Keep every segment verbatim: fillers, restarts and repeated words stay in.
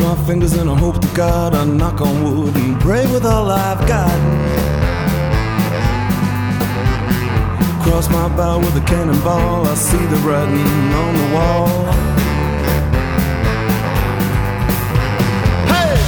my fingers and I hope to God I knock on wood and pray with all I've got. Cross my bow with a cannonball, I see the writing on the wall. Hey!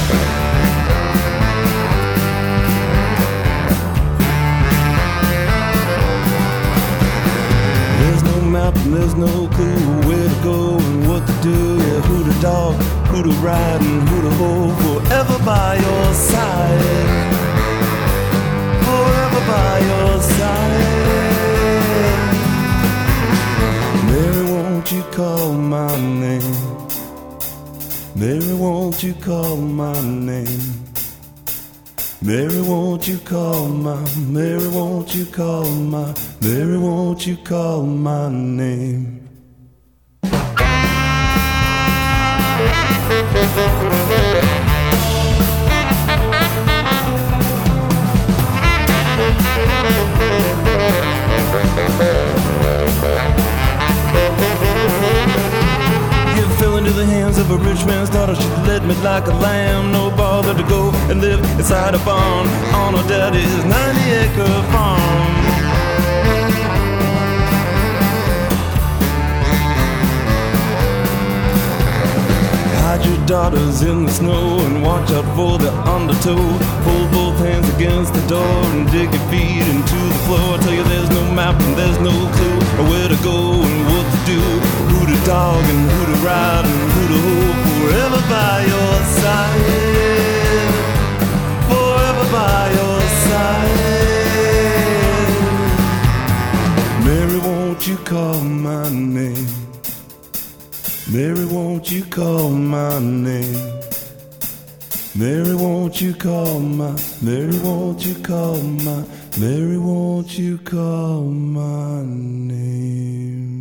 There's no map and there's no clue where to go and what to do. Yeah, who to dog, who to ride and who to hold, forever by your side, forever by your side. Mary, won't you call my name? Mary, won't you call my name? Mary, won't you call my, Mary, won't you call my, Mary, won't you call my name? You fell into the hands of a rich man's daughter. She led me like a lamb, no bother to go and live inside a barn on her daddy's ninety acre farm. Hide your daughters in the snow and watch out for the undertow. Hold both hands against the door and dig your feet into the floor. I tell you there's no map and there's no clue where to go and what to do, who to dog and who to ride and who to hold, forever by your side, forever by your side. Mary, won't you call my name? Mary, won't you call my name? Mary, won't you call my, Mary, won't you call my, Mary, won't you call my name?